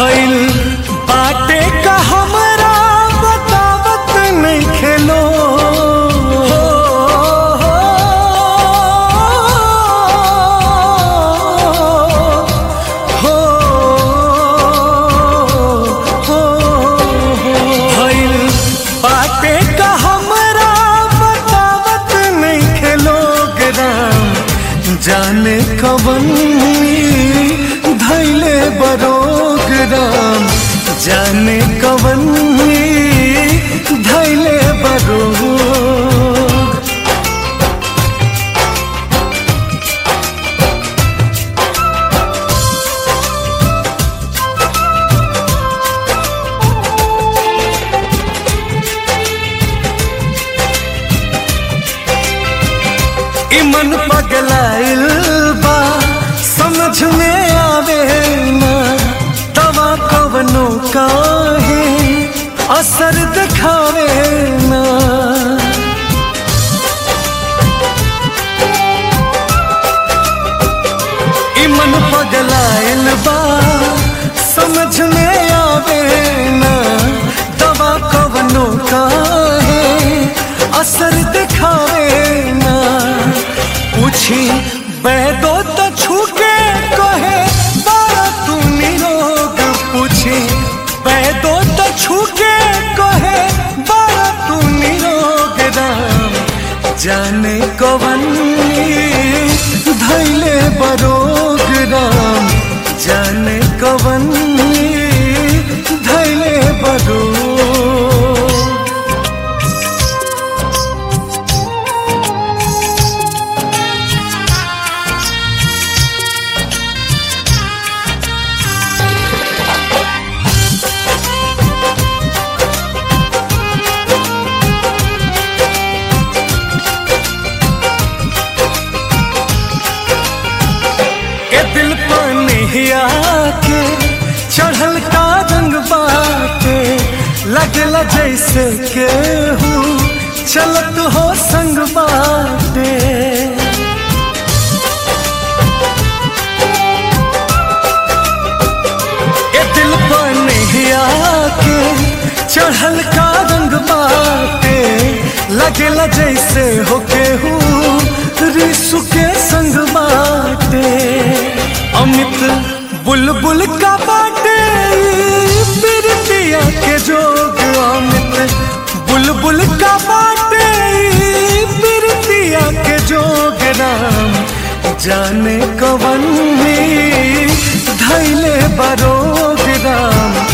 भइल बाटे का हमरा बतावत नहीं खेलो भइल बाटे का हमरा बतावत नहीं खेलो ग्राम जाने कवन धैले बरोग राम जाने कवन धैले बरोग। मन पगलाइल बा समझ में आवे ना दवा कवनो काहे असर दिखावे ना। मन पगलाइल बा समझ में आवे ना दवा कवनो काहे असर दिखावे ना। पूछी बैदो तो छूके कहे बारा तू निरोग पूछी बैदो तो छूके कहे बारा तू निरोग राम जाने कवन धैले बरोग राम जाने कवन धैले बरोग। दिल पर नहिया के चढ़ल का रंग बाटे लगला जैसे केहू चलत हो संग बाटे। दिल पर नहिया के चढ़ल का रंग बाटे लगला जैसे हो केहू रिसु के संग बाटे। अमित बुलबुल का बाटे प्रीतिया के जोग अमित बुलबुल का बाटे प्रीतिया के जोग राम जाने कवन धैले बरोग राम